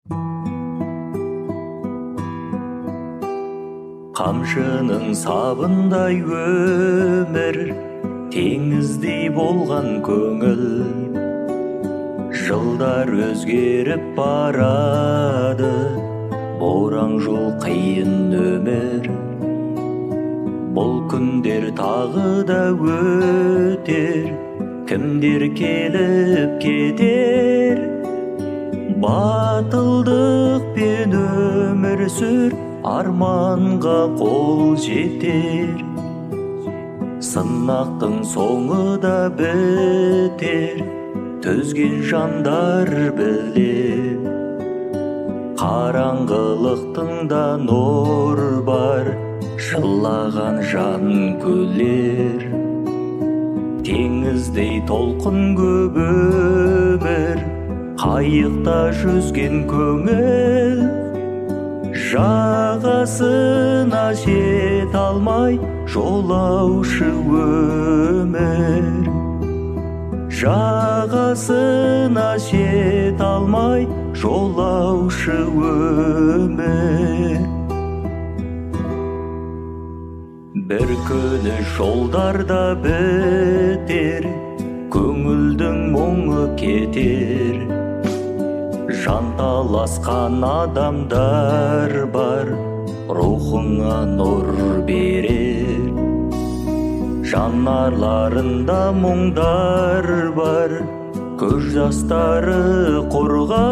Қамшының сабындай өмір, теңіздей болған көңіл. Жылдар өзгеріп барады, боран жол қиын өмір. Бұл күндер тағы да өтер, кімдер келіп кетер. Батылдықпен өмір сүр, арманға қол жетер. Сынақтың соңы да бітер, төзген жандар білер. Қараңғылықтың да нұр бар, жылаған жан күлер. Теңіздей толқын көп өмір, қайықта жүзген көңіл. Жағасына жете алмай жолаушы өмір. Жағасына жете алмай жолаушы өмір. Бір күні жолдарда бітер, көңілдің мұңы кетер. Жанталасқан адамдар бар, рухыңа нұр берер. Жанарларында мұңдар бар, көз жастары қорға.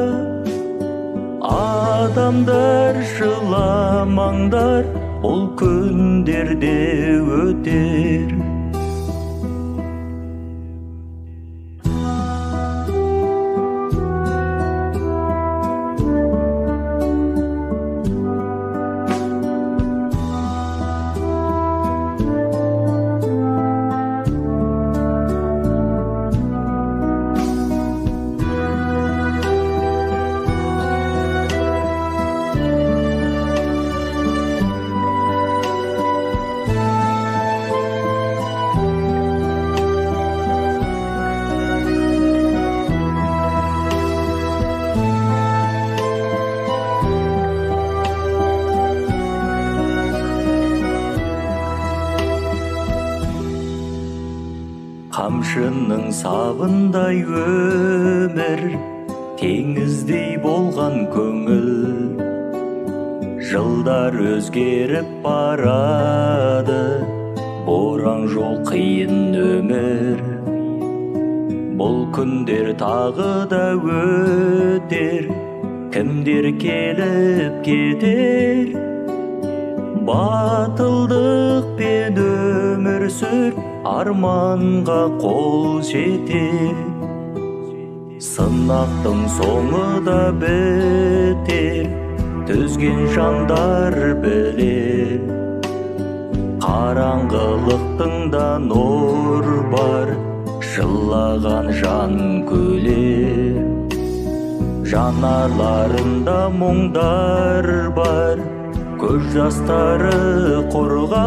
Адамдар жыламаңдар, бұл күндерде өтер. Қамшының сабындай өмір, теңіздей болған көңіл. Жылдар өзгеріп барады, боран жол қиын өмір. Бұл күндер тағы да өтер, кімдер келіп кетер. Батылдықпен өмір сүр, арманға қол жетер. Сынақтың соңы да бітер, төзген жандар білер. Қараңғылықтың да нұр бар, жылаған жан күлер. Жанарларында мұңдар бар, көз жастары қорға.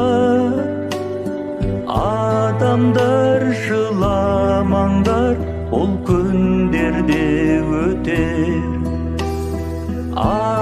Адамдар жыламаңдар, бұл күндерде өтер.